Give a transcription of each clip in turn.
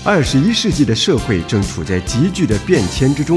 21世纪的社会正处在急剧的变迁之中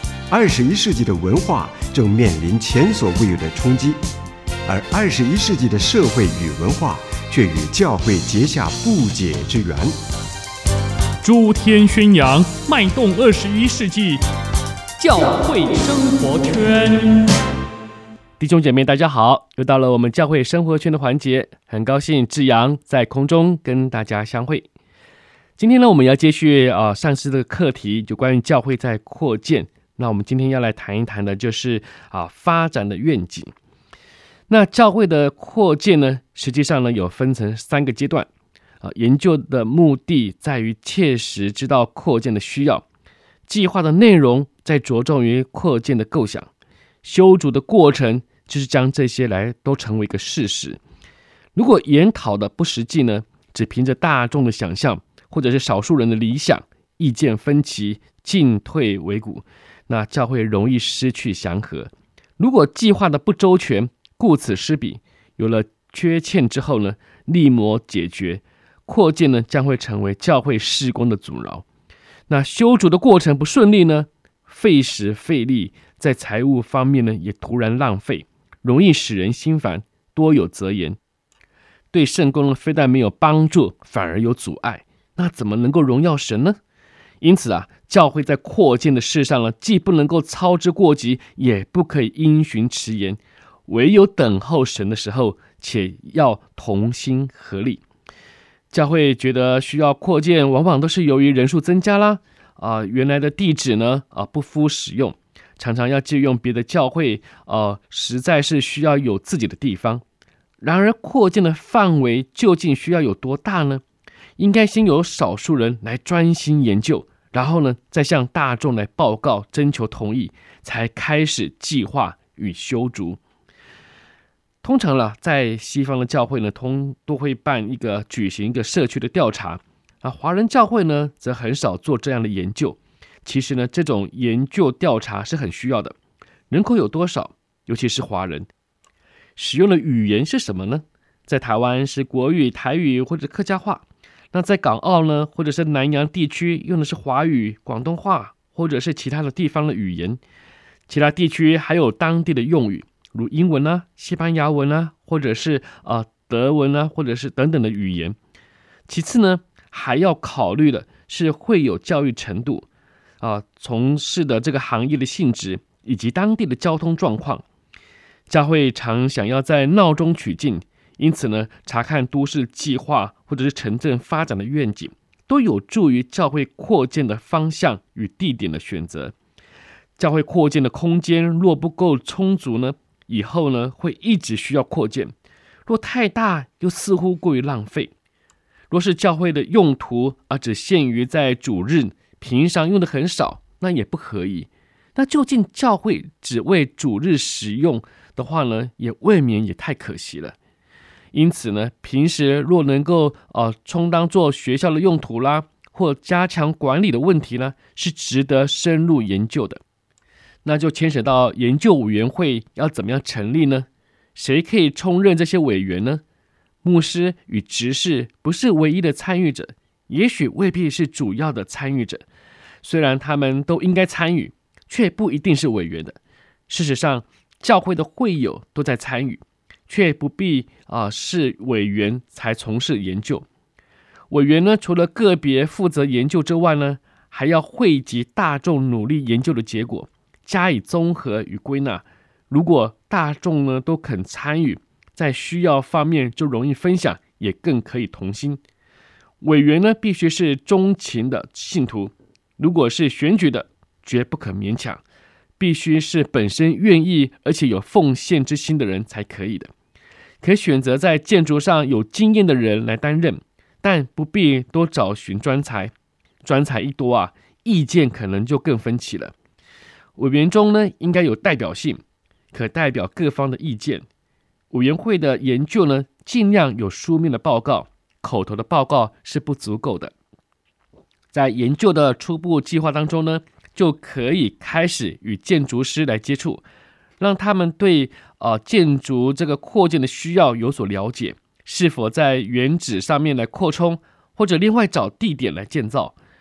，21世纪的文化正面临前所未有的冲击，而21世纪的社会与文化却与教会结下不解之缘。 诸天宣扬，脉动21世纪，教会生活圈。弟兄姐妹大家好，又到了我们教会生活圈的环节，很高兴志阳在空中跟大家相会。今天呢，我们要接续上次的课题，就关于教会在扩建。那我们今天要来谈一谈的就是发展的愿景。那教会的扩建呢，实际上呢有分成3个阶段。研究的目的在于切实知道扩建的需要，计划的内容在着重于扩建的构想，修筑的过程就是将这些来都成为一个事实。如果研讨的不实际呢，只凭着大众的想象，或者是少数人的理想，意见分歧，进退维谷，那教会容易失去祥和。如果计划的不周全，顾此失彼，有了缺陷之后呢，立谋解决，扩建呢将会成为教会事工的阻挠。那修筑的过程不顺利呢，费时费力，在财务方面呢也突然浪费，容易使人心烦，多有责言，对圣工呢非但没有帮助，反而有阻碍。那怎么能够荣耀神呢？因此教会在扩建的事上呢，既不能够操之过急，也不可以因循迟延，唯有等候神的时候，且要同心合力。教会觉得需要扩建，往往都是由于人数增加啦，原来的地址呢不敷使用，常常要借用别的教会，实在是需要有自己的地方。然而扩建的范围究竟需要有多大呢？应该先由少数人来专心研究，然后呢，再向大众来报告，征求同意，才开始计划与修筑。通常在西方的教会呢，都会举行一个社区的调查，华人教会呢，则很少做这样的研究。其实呢，这种研究调查是很需要的。人口有多少？尤其是华人，使用的语言是什么呢？在台湾是国语、台语或者客家话。那在港澳呢，或者是南洋地区用的是华语、广东话，或者是其他的地方的语言。其他地区还有当地的用语，如英文西班牙文或者是德文或者是等等的语言。其次呢，还要考虑的是会有教育程度，从事的这个行业的性质以及当地的交通状况。教会常想要在闹中取静。因此呢，查看都市计划或者是城镇发展的愿景，都有助于教会扩建的方向与地点的选择。教会扩建的空间若不够充足呢，以后呢会一直需要扩建；若太大，又似乎过于浪费。若是教会的用途只限于在主日，平常用的很少，那也不可以。那究竟教会只为主日使用的话呢，也未免也太可惜了。因此呢，平时若能够充当做学校的用途啦，或加强管理的问题呢，是值得深入研究的。那就牵扯到研究委员会要怎么样成立呢？谁可以充任这些委员呢？牧师与执事不是唯一的参与者，也许未必是主要的参与者。虽然他们都应该参与，却不一定是委员的。事实上，教会的会友都在参与，却不必是委员才从事研究。委员呢，除了个别负责研究之外呢，还要汇集大众努力研究的结果，加以综合与归纳。如果大众呢都肯参与，在需要方面就容易分享，也更可以同心。委员呢，必须是忠勤的信徒，如果是选举的，绝不可勉强，必须是本身愿意而且有奉献之心的人才可以的。可选择在建筑上有经验的人来担任，但不必多找寻专才。专才一多意见可能就更分歧了。委员中呢，应该有代表性，可代表各方的意见。委员会的研究呢，尽量有书面的报告，口头的报告是不足够的。在研究的初步计划当中呢，就可以开始与建筑师来接触，让他们对建筑这个扩建的需要有所了解，是否在原址上面来扩充，或者另外找地点来建造。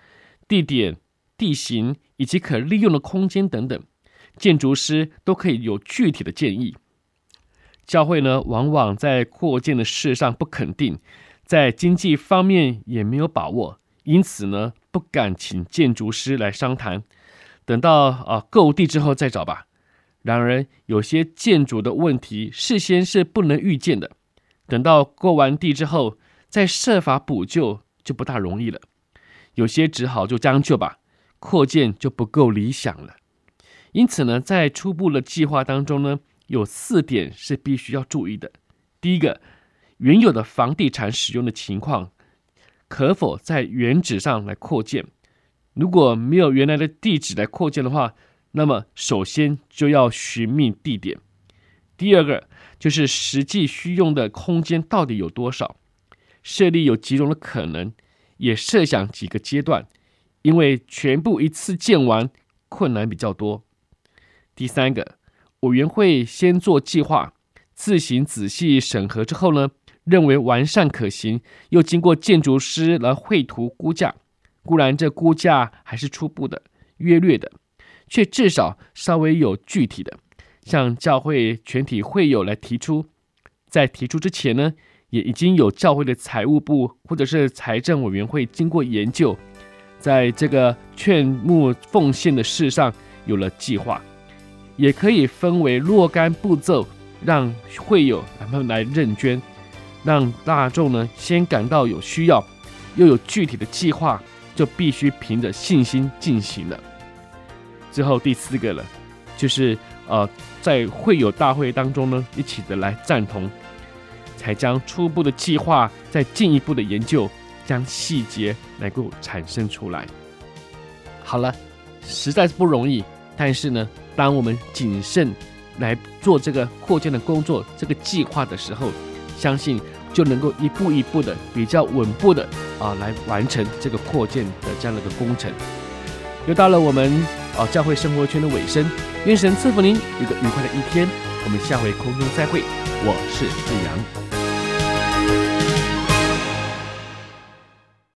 地点、地形以及可利用的空间等等，建筑师都可以有具体的建议。教会呢，往往在扩建的事上不肯定，在经济方面也没有把握，因此呢，不敢请建筑师来商谈，等到购地之后再找吧。然而，有些建筑的问题事先是不能预见的，等到购完地之后，再设法补救就不大容易了。有些只好就将就吧，扩建就不够理想了。因此呢，在初步的计划当中呢，有4点是必须要注意的。第一个，原有的房地产使用的情况，可否在原址上来扩建？如果没有原来的地址来扩建的话，那么首先就要寻觅地点。第二个，就是实际需用的空间到底有多少？设立有几种的可能，也设想几个阶段，因为全部一次建完困难比较多。第三个，委员会先做计划，自行仔细审核之后呢，认为完善可行，又经过建筑师来绘图估价，固然这估价还是初步的、约略的，却至少稍微有具体的，向教会全体会友来提出。在提出之前呢，也已经有教会的财务部或者是财政委员会经过研究，在这个劝募奉献的事上有了计划，也可以分为若干步骤，让会友他们来认捐，让大众呢先感到有需要，又有具体的计划，就必须凭着信心进行了。之后第4个了，就是在会友大会当中呢，一起的来赞同，才将初步的计划再进一步的研究，将细节能够产生出来。好了，实在是不容易，但是呢，当我们谨慎来做这个扩建的工作，这个计划的时候，相信就能够一步一步的比较稳步的来完成这个扩建的这样的一个工程。又到了我们教会生活圈的尾声，愿神赐福您有个愉快的一天，我们下回空中再会，我是志阳。